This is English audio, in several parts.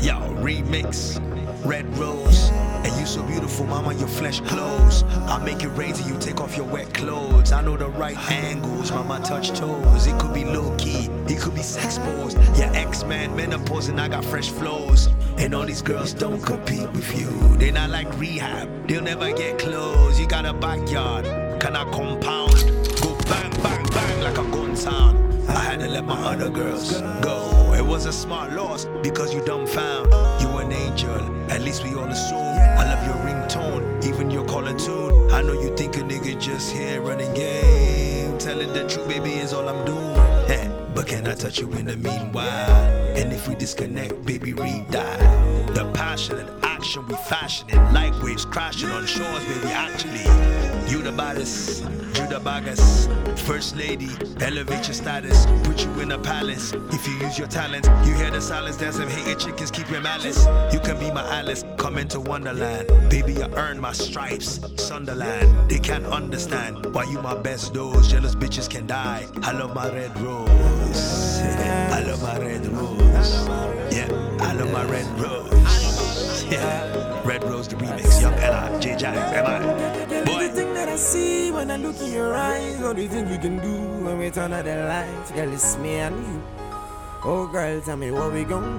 Yo, remix, Red Rose. And you so beautiful, mama, your flesh clothes. I'll make it rain till you take off your wet clothes. I know the right angles, mama, touch toes. It could be low-key, it could be sex posed. Yeah, X-Man, menopause, and I got fresh flows. And all these girls don't compete with you. They not like rehab, they'll never get close. You got a backyard, can I compound? Go bang, bang, bang like a gun sound. I had to let my other girls go. It was a smart loss because you dumbfound. You an angel, at least we all assume. I love your ringtone, even your calling tune. I know you think a nigga just here running game. Telling the truth, baby, is all I'm doing. But can I touch you in the meanwhile? And if we disconnect, baby, re-die. The passion and action we fashioning, like waves crashing on shores, baby, actually. You the baddest, you the baggest. First lady, elevate your status, put you in a palace. If you use your talent, you hear the silence, there's some hating chickens, keep your malice. You can be my Alice, come into Wonderland. Baby, I earned my stripes, Sunderland. They can't understand why you my best dose. Jealous bitches can die. I love my red rose. I love my red rose. Yeah, I love my red rose. Yeah, Red Rose the remix. Young Ella, J Jack, M.I. Boy. The thing that I see when I look in your eyes, all the things you can do when we turn out the lights. Girl, it's me and you. Oh girl, tell me what we gon'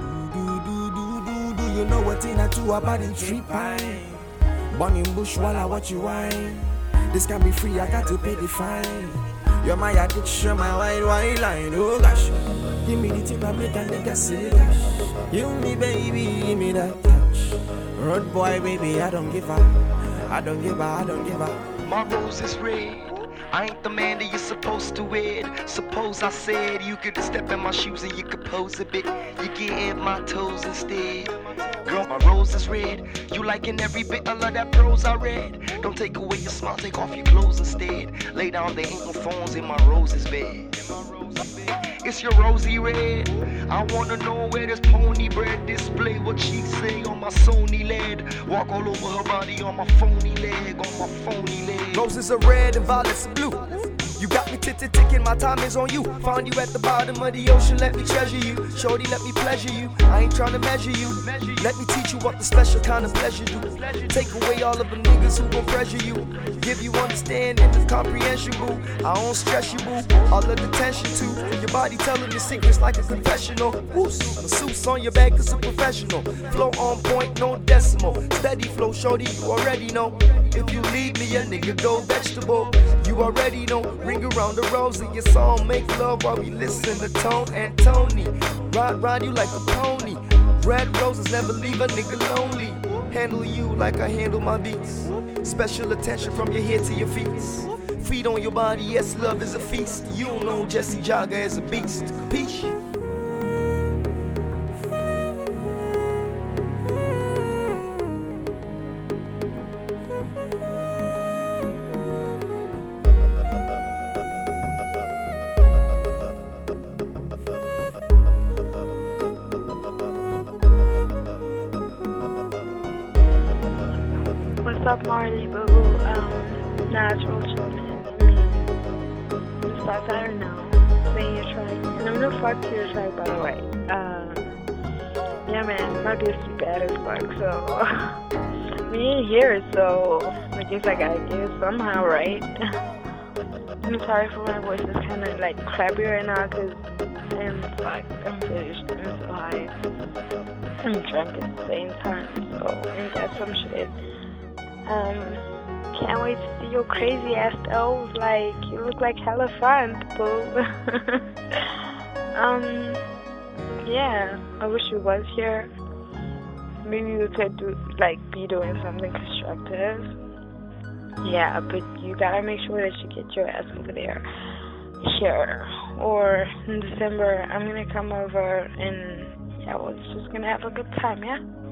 do. You know what in a two about in 3 pine. Burning bush while I watch you wine. This can be free, I got to pay the fine. You're my addiction, my white line. Oh gosh, give me the tip I make a nigga silly dash. You me baby, give me that touch. Road boy baby, I don't give up. I don't give up. My rose is red. I ain't the man that you're supposed to wed. Suppose I said you could step in my shoes and you could pose a bit. You get in my toes instead. Girl, my rose is red. You liking every bit of that prose I read. Don't take away your smile, take off your clothes instead. Lay down, there ain't no phones in my rose's bed. It's your rosy red. I wanna know where this pony bread display what she say on my Sony LED. Walk all over her body on my phony leg, Roses are red and violets are blue. You got me ticking, my time is on you. Found you at the bottom of the ocean, let me treasure you. Shorty, let me pleasure you. I ain't trying to measure you. Let me teach you what the special kind of pleasure do. Take away all of the niggas who gon' pressure you. Give you understanding and comprehension, boo. I don't stress you, boo. All of the tension too. Your body telling your secrets like a confessional. Whoos, masseuse on your back is a professional. Flow on point, no decimal. Steady flow, shorty, you already know. If you leave me, a nigga go vegetable. You already know. Ring around the rose of your song. Make love while we listen to Tone and Tony. Ride you like a pony. Red roses never leave a nigga lonely. Handle you like I handle my beats. Special attention from your head to your feet. Feet on your body, yes, love is a feast. You don't know Jesse Jagger is a beast. Peace. What's up, Marley Boo Boo? Natural children. Stuff I don't know. Saying your track. And I'm gonna fuck to your track, by the way. Yeah, man, my bitch bad as fuck, so. We ain't here, so. I guess I gotta get it somehow, right? I'm sorry for my voice is kinda like crappy right now, cause I'm fucked. I'm finished. I'm so high. I'm drunk at the same time, so. And that's some shit. Can't wait to see your crazy ass toes. Like, you look like hella fun, boo. Yeah, I wish you was here. Maybe we could be doing something constructive. Yeah, but you gotta make sure that you get your ass over there. Here. Or in December, I'm gonna come over and yeah, we're just gonna have a good time, yeah?